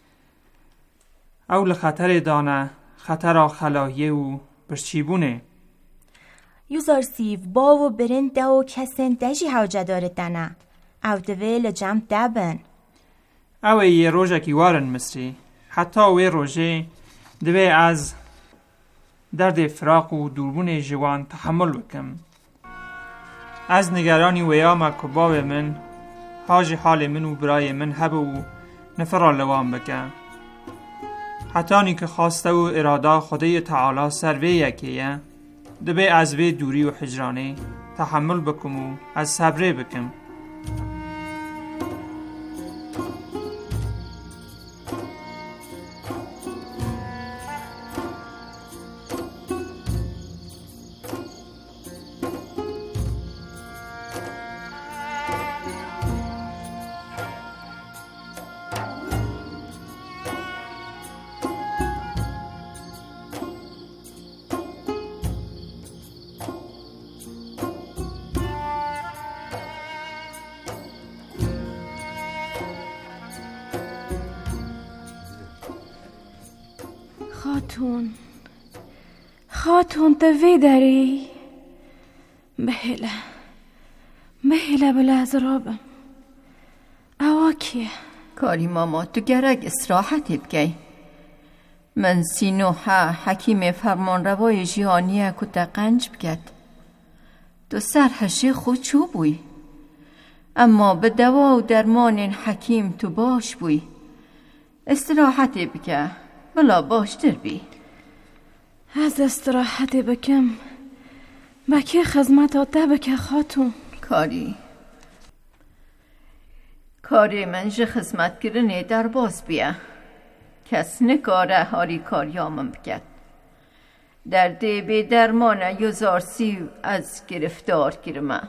او لخطر دانه خطر خلاهیه و برچیبونه. یوزار سیف با و برند و کسن دجی حوجدار دانه او دوی لجم دبن او یه روژه کی وارن مصری حتی وی روژه دوی از درد فراق و دوربون جوان تحمل بکم. از نگرانی ویام کباب من حاج حال من و برای من هب و نفر لوام بکم حتی نی که خواسته و اراده خدای تعالی سروی یکیه دوی از وی دوری و حجرانه تحمل بکم و از صبره بکم. خاتون خاتون توی داری بهله بهله بلا زرابم اوا کیه کاری ماما تو گرگ استراحتی بگی من سینو ها حکیم فرمان روای جیانیه کتا قنج بگد تو سر هشه خود چو بوی اما به دوا و درمان حکیم تو باش بوی استراحتی بگه بلا باش در بی از استراحتی بکم بکی خدمت آتا بکه خاتون کاری کاری من جه خدمت کرنه در باز بیه کس نکاره هاری کاریامم بکد درده به درمان یوزارسی از گرفتار گرمه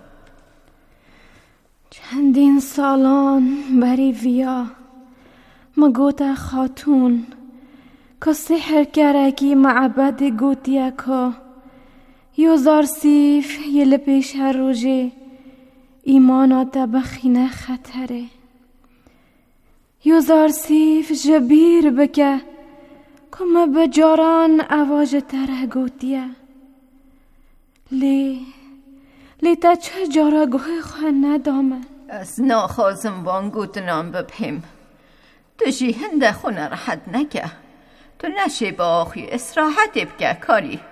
چندین سالان بری ویا مگوتا خاتون که سحر کرکی معبد گوتیا که یوزارسیف یل پیش هر روژه ایماناتا بخینه خطره یوزارسیف جبیر بکه کما بجاران آواز تره گوتیه لی لی تا چه جارا گوه خواه ندامه از ناخوازم وان گوتنام بپیم تو جی هنده خونه راحت نکه تو نشه با آخی استراحت بکه کاری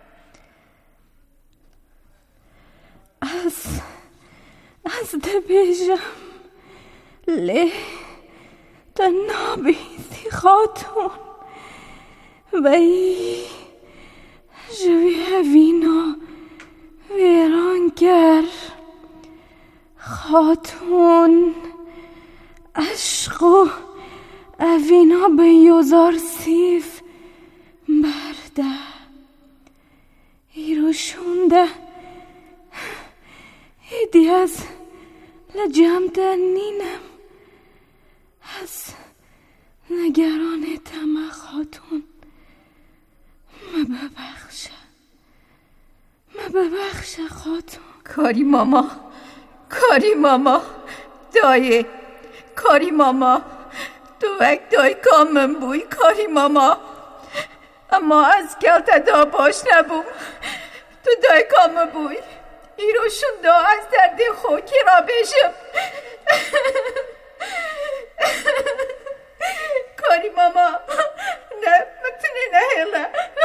از از دبیجم لی تا نابیزی خاتون وی جوی هوینا ویران گر خاتون عشق و اوینا به یوزار سیف برده ایرو شونده ایدی از لجمده نینم از نگران تمه خاتون ما ببخشه ما ببخشه خاتون کاری ماما کاری ماما دایه کاری ماما تو وقت دای کامم بوی کاری ماما اما از گلت دا باش نبوم تو دای کامم بوی ایروشون دا از درد خوکی را بشم کاری ماما نه متنی نه هلا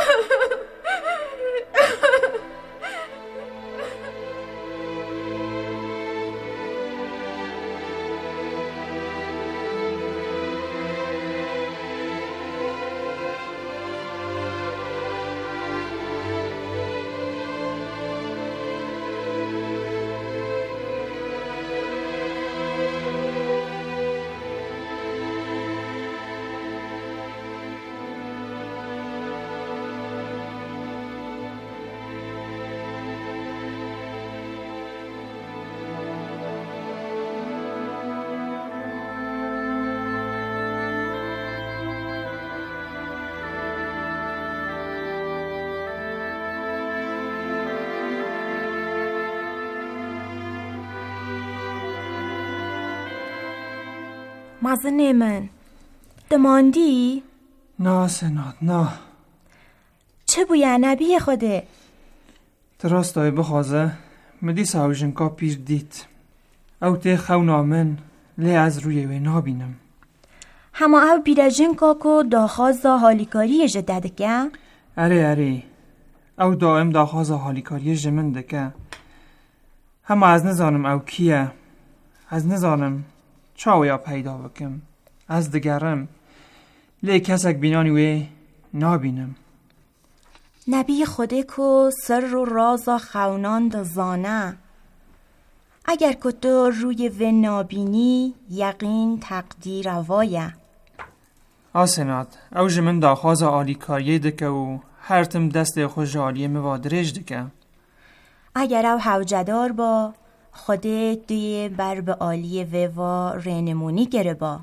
مازن من دماندی؟ نه سناد نه چه بویا نبی خوده؟ تراست دای بخوازه مدی ساوجنکا پیر دیت او تی خونا من لی از روی وی نابینم همه او بیرجنکا که داخوازا حالیکاری جدده که؟ اره اره او دائم داخوازا حالیکاری جمن دکه همه از نزانم او کیه از نزانم چاویا پیدا بکم از دگرم لی کسک بینانی وی نابینم نبی خوده که سر و رازا خونان دزانه اگر که تو روی و نابینی یقین تقدیر وایه آسناد او جمن داخوازا آلیکاریه دکه و هرتم دست خوش آلیه موادرش دکه اگر او حوجدار با خوده دوی برب آلیه و و رنمونی گره با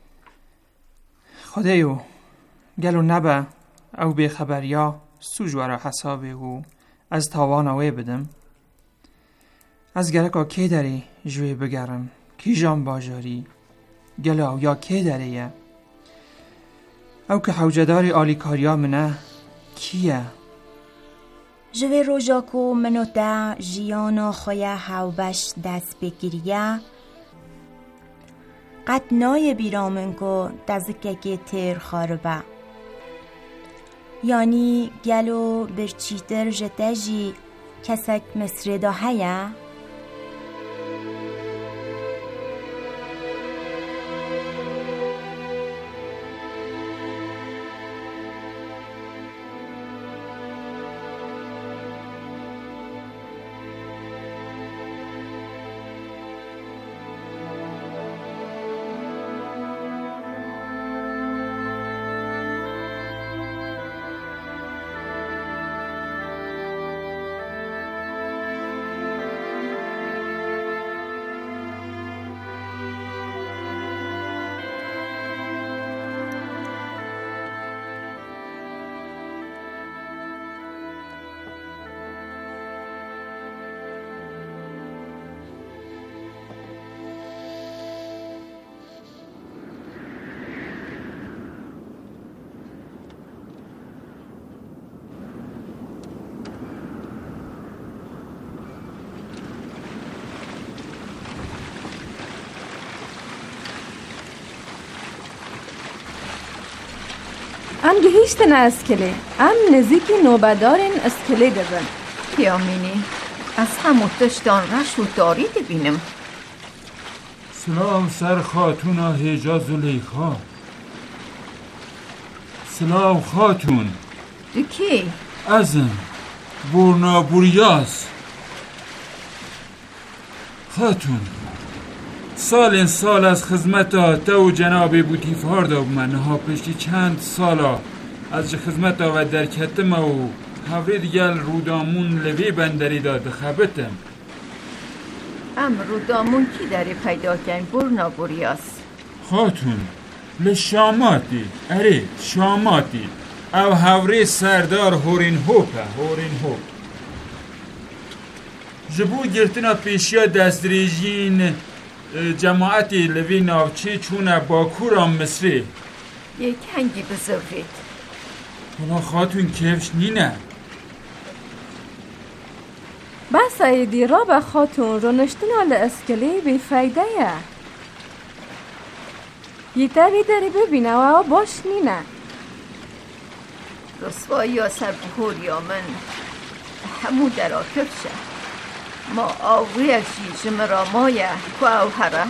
خوده یو گلو نبه او به خبریا سوجوارا حسابه و از تاوان اوه بدم از گلکا که داری جوی بگرم کی جان باجاری گلو یا که داری او که حوجداری آلیکاریا منه کیه؟ جوی روژاکو منو ده جیانا خویه هاوبش دست بگیریه قد نای بیرامنگو دزکه که تیر خاربه یعنی گلو برچیتر جتجی کسک مصر دا هیا؟ ام گهیشتن اسکله ام نزیکی نوبدارین اسکله دبن پیامینی از همون تشتان رش و داری ببینم. سلام سر خاتون هیجا زلیخا. سلام خاتون. دکی؟ ازم برنا بوریاس. خاتون سال این سال از خدمتا تو جناب بوتیفار دا من ها پشتی چند سالا از خدمتا و در کتم و هفرید گل رودامون لوی بندری داد خبتم. ام رودامون کی داری پیدا کن برنا بوریاس؟ خاتون لشاماتی اره شاماتی او هفری سردار هورین هوپه هورین هوپ جبو گرتنا پیشیا دستریجین جماعتی لوی ناوچی چونه باکورا مصری یک هنگی بزرگید. اونا خاتون کفش نینه بس ایدی را به خاتون رو نشتن حال اسکلی بی فایده یه یه تری داری ببینه و باش نینه رسوایی یا سربهور یا من همو در آکفشه ما آوی از جیجم را مایه که اوهره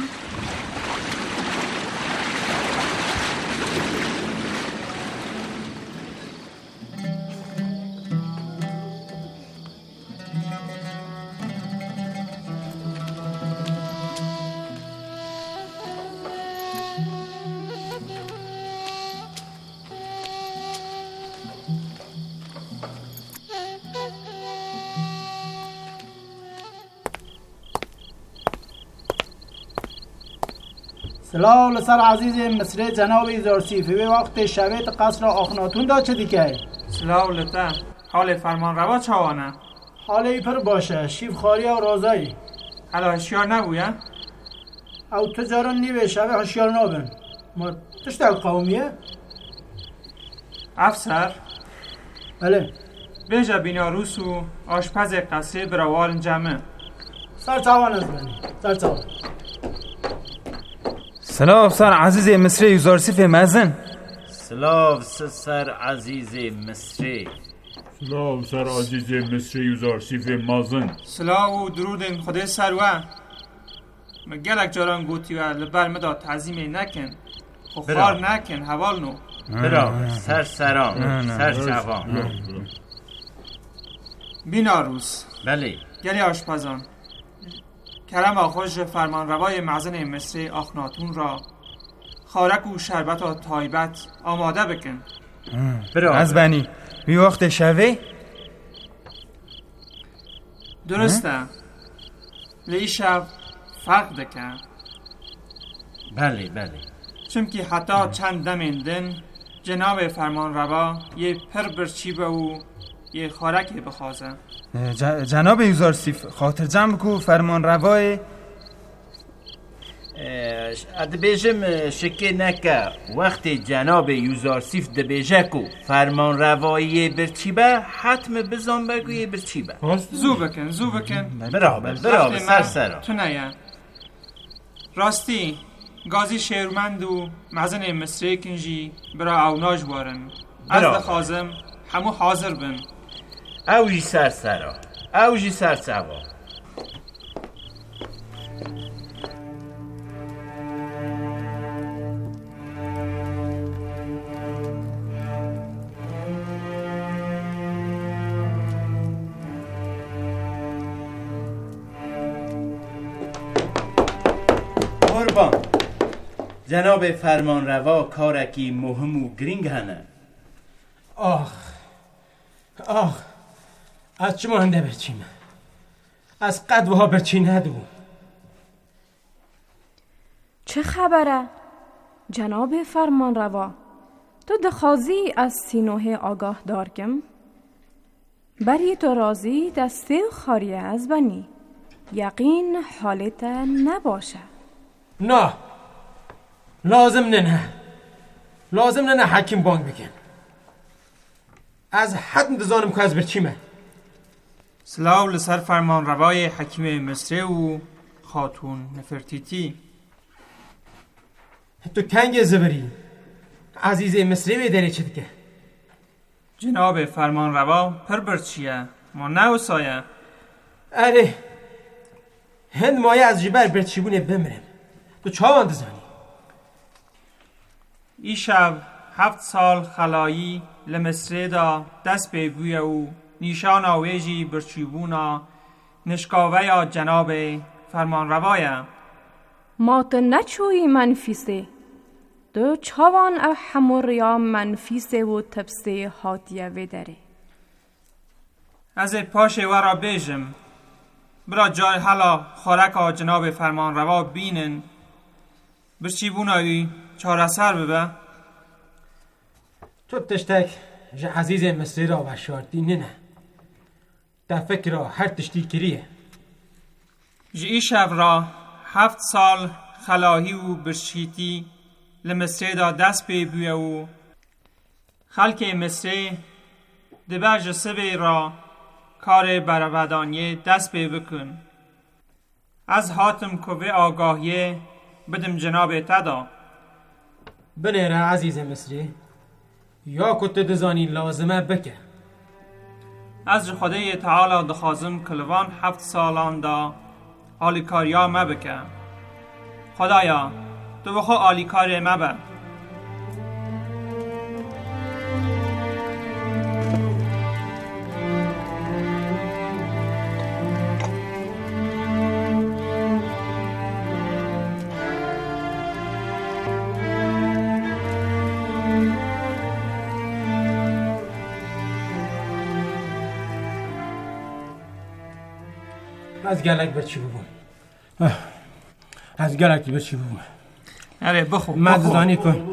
سلام لسر عزیز مصر جناب ایزارسیفی به وقت شبیت قصر آخناتون دا چه دیگه؟ سلام لطه حال فرمان روا چوانه؟ حال ای پر باشه شیف خاری و رازایی حالا هشیار نبویه؟ او تجارن نیوه شبه هشیار نابن ما تشتاق قومیه؟ افسر؟ بله بیجا بیناروس و آشپز قصری براوال جمعه سر چاوان از بنی سر چاوان سلام سر عزیز مصری یوزارسیف مزن. سلام سر عزیز مصری. سلام سر عزیز مصری یوزارسیف مزن. سلام و درود خدای سروه مگلک جاران گوتی و لبر مدا تعظیم نکن خفار نکن حوال نو برا سر سرام سر جوان بیناروس بله گلی آشپزان کرم آخوش فرمان روای معزن مصری آخناتون را خارک و شربت و تایبت آماده بکن. برا از بنی بی وقت شوه؟ درسته لی شب فرق دکن. بله بله چون که حتی چند دمیندن جناب فرمان روا یه پر برچیبه و یه خارکی بخوازه. جناب یوزارسیف خاطر جمع کو فرمان روای دبیجم شکه نکه وقتی جناب یوزارسیف دبیجه کو فرمان روایی برچیبه حتم بزن بگوی برچیبه زو بکن زو بکن برابر برابر سر سر تو نیا راستی گازی شیرمند و مزن مصری کنجی برا اوناج بارن از دخوازم همو حاضر بن اوجی سر سرا اوجی سر سوا قربان جناب فرمان روا کارکی مهم و گرینگ هنه. آخ آخ از چه مانده برچیم از قدوها برچی ندو. چه خبره جناب فرمان روا؟ تو دخوازی از سینوه آگاه دارکم بری تو رازی دسته خاریه از بنی یقین حالت نباشه. نه لازم نه نه لازم نه نه حکیم بانگ بگن از حد ندزانم که از برچیمه. سلاو لسر فرمان روای حکیم مصری و خاتون نفرتیتی. تو کنگ زبری عزیز مصری بیداری چه دیگه؟ جناب فرمان روا پر برچیه ما نو سایه. اره هند مایه از جبر برچی بونه بمرم تو چاوان دزانی. ای شب هفت سال خلایی لمصری دا دست به گوی او نیشان آویجی برچیبونا نشکاوه یا جناب فرمان روایه. ما تو نچوی منفیسه دو چاوان او همور یا منفیسه و تبسه حاتیه ویداره. از پاشه ورا بیجم برا جای حالا خورک جناب فرمان روا بینن برچیبونایی چاره سر ببه. تو تشتک جه عزیز مصری را بشاردی نه نه در فکر را هر تشتی کریه. جه ای شب را هفت سال خلاهی و برشیتی لمصری دا دست پی بویه و خلک مصری دبر جسبه را کار برابدانیه دست پی بکن. از حاتم کوه آگاهیه بدم جناب تدا. بنیره عزیز مصری یا کت دزانی لازمه بکه. از خدای تعالی دخوازم کلوان هفت سالان دا آلیکاریا مبکه. خدایا تو بخو آلیکاری مبه. از گلک برچی ببون از گلک برچی ببون. اره بخو مدزانی کن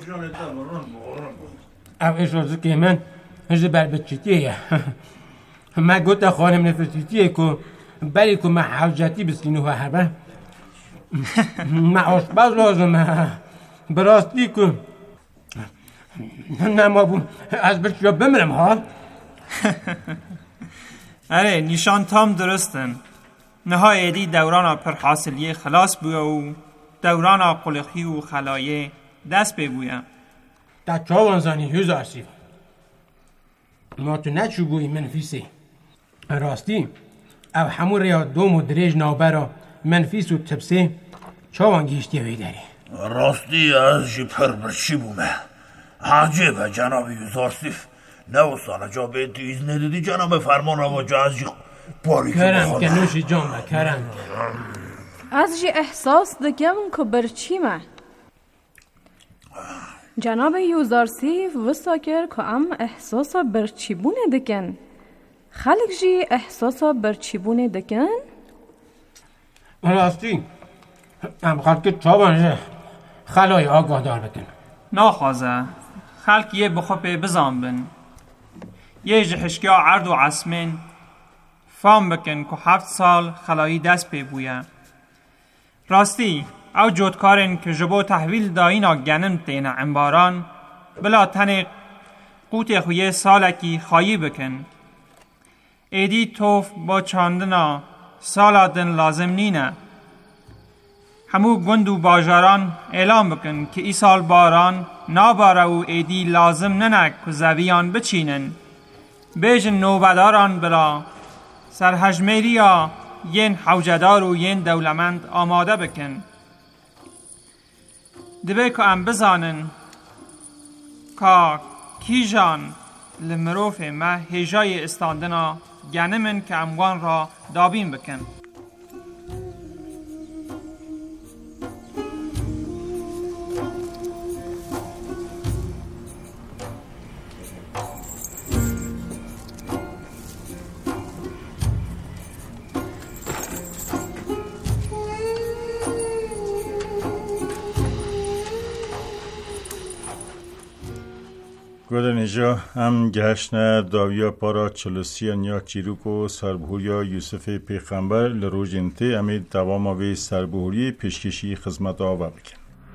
او اشارزو که من هجده بر بچتیه من گوتا خانم نفرتیتیه که بلی که من حوجتی بسکینو و حربه من آشپاز لازمه براستی که نما بون از برچی ها بمرم ها. اره نیشان تام درستن نهایدی دوران پر حاصلیه خلاص بویه و دوران قلقی و خلایه دست بگویم. در چاوان زنی هیز آسیب ما تو نچو بوی منفیسه راستی او همون ریا دوم و دریج نابرا منفیس و تبسه چاوان گیشتی ویداری. راستی از جی پر برچی بومه عجیبه جناب یوزارسیف نو سالا جا به دیز ندیدی جناب فرمان روا جا از جی باری کرم که نوشی جان با کرم از جی احساس دکم که برچیمه جناب یوزارسیف وستاکر که ام احساس برچیبونه دکن خلق جی احساس برچیبونه دکن. راستی ام خلق چابانجه خلای آگاه دار بکن. ناخوازه خلق یه بخوبه بزان بن یه جهشگاه عرض و عصمین فهم بکن که هفت سال خلایی دست پی بویه. راستی او جودکارن که جبو تحویل داینا گنم تین عمباران بلا تنق قوت خوی سالکی خایی بکن. ایدی توف با چاندنا سالا دن لازم نینه. همو گند و باجاران اعلام بکن که ای سال باران ناباره و ایدی لازم ننک که زویان بچینن. بیجن نوبداران بلا سرهجمیری یا ین حوجدار و ین دولمند آماده بکن. دبه که ام بزانن که کیجان لمروف ما هجای استاندنا گنمن که اموان را دابین بکن. گودن ایجا هم گشن داویا پارا چلوسیان یا چیروک و سربهوریا یوسف پیغمبر لروج انته امی دوام وی سربهوری پیشکشی خدمت آوا بکن.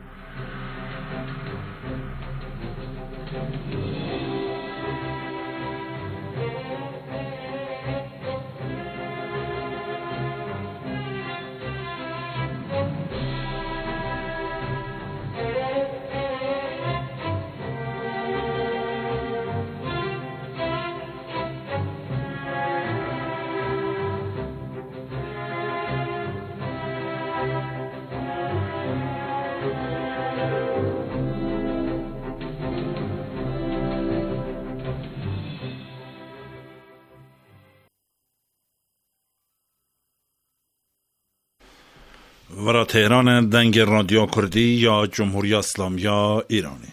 ورا تهران دنگ رادیو کردی یا جمهوری اسلامی ایرانی.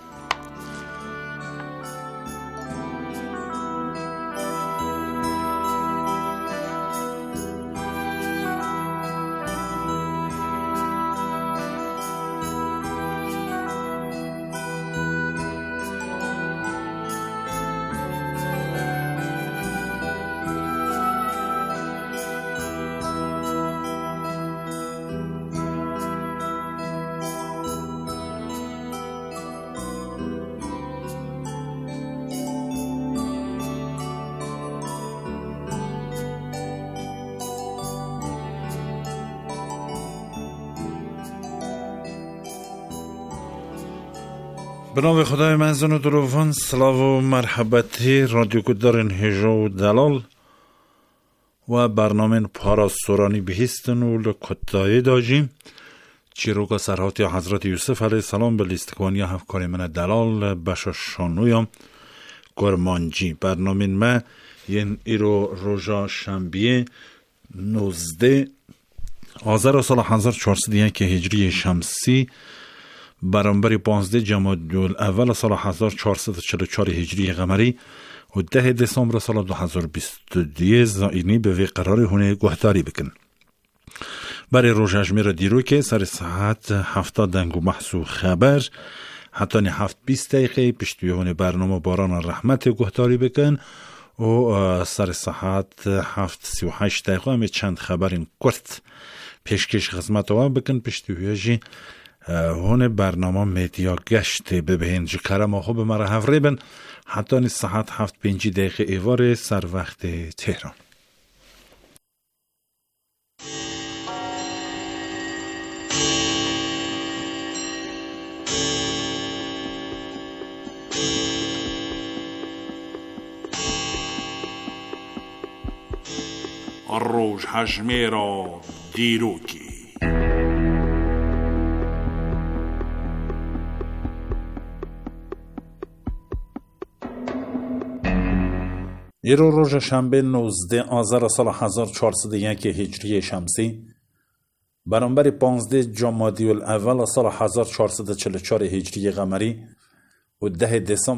به نام خدای منزل و دروان، سلام و مرحبتی رادیو کدارن هجا و دلال و برنامه پاراس سورانی بهستن و لکتایی داجیم. چیروکا سرحاتی حضرت یوسف علیه السلام به لیستکوانی هفکاری من دلال بشا شانویم گرمانجی. برنامه ما ین ایرو روژا شنبیه نوزده آذر سال هزار و چهارصد و یک هجری شمسی برابر پانزده جمادی الاول سال هزار و چهارصد و چهل و چهار هجری قمری و ده دسامبر سال دو هزار و بیست و دو زائرینی به وی قرار هونه گهداری بکن. برای روز اجمیر دیرو که سر ساعت هفتاد دنگو محسو خبر حتی نه هفت بیست دقیقه پشتوی هونه برنامه باران رحمت گهداری بکن و سر ساعت هفت سی و هشت دقیقه همه چند خبرین کرد پیشکش خدمت آوا بکن. پشتوی جی هون برنامه میدیا گشت ببین جی کرم آخو به مرا هفره بن حتی نیست ساعت هفت پنجی دقیقه ایوار سر وقت تهران. الروج هجمیرا دیروکی ایرو روز شنبه نوزده آذر سال هزار و چهارصد و یک هجری شمسی برابر پانزده جمادی الاول سال هزار و چهارصد و چهل و چهار هجری قمری و ده دسامبر